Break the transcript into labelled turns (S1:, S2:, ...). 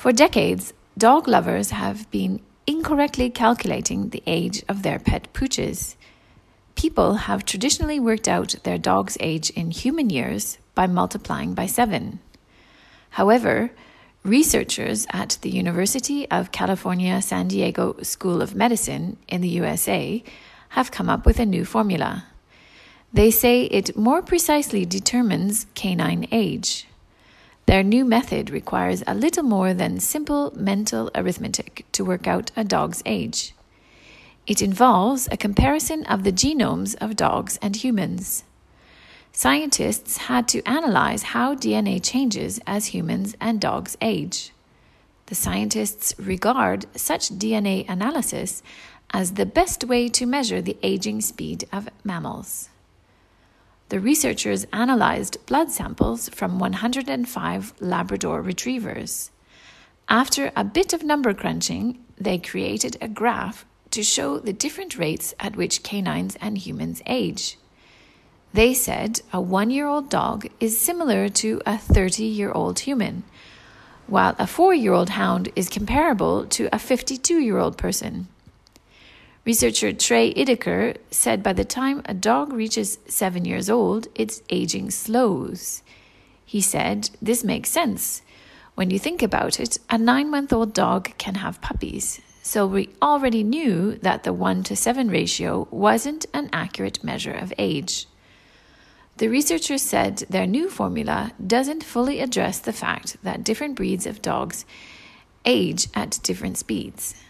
S1: For decades, dog lovers have been incorrectly calculating the age of their pet pooches. People have traditionally worked out their dog's age in human years by multiplying by 7. However, researchers at the University of California, San Diego School of Medicine in the USA have come up with a new formula. They say it more precisely determines canine age. Their new method requires a little more than simple mental arithmetic to work out a dog's age. It involves a comparison of the genomes of dogs and humans. Scientists had to analyze how DNA changes as humans and dogs age. The scientists regard such DNA analysis as the best way to measure the aging speed of mammals. The researchers analyzed blood samples from 105 Labrador retrievers. After a bit of number crunching, they created a graph to show the different rates at which canines and humans age. They said a 1-year-old dog is similar to a 30-year-old human, while a 4-year-old hound is comparable to a 52-year-old person. Researcher Trey Ideker said by the time a dog reaches 7 years old, its aging slows. He said, "This makes sense. When you think about it, a 9-month-old dog can have puppies. So we already knew that the 1-to-7 ratio wasn't an accurate measure of age." The researchers said their new formula doesn't fully address the fact that different breeds of dogs age at different speeds.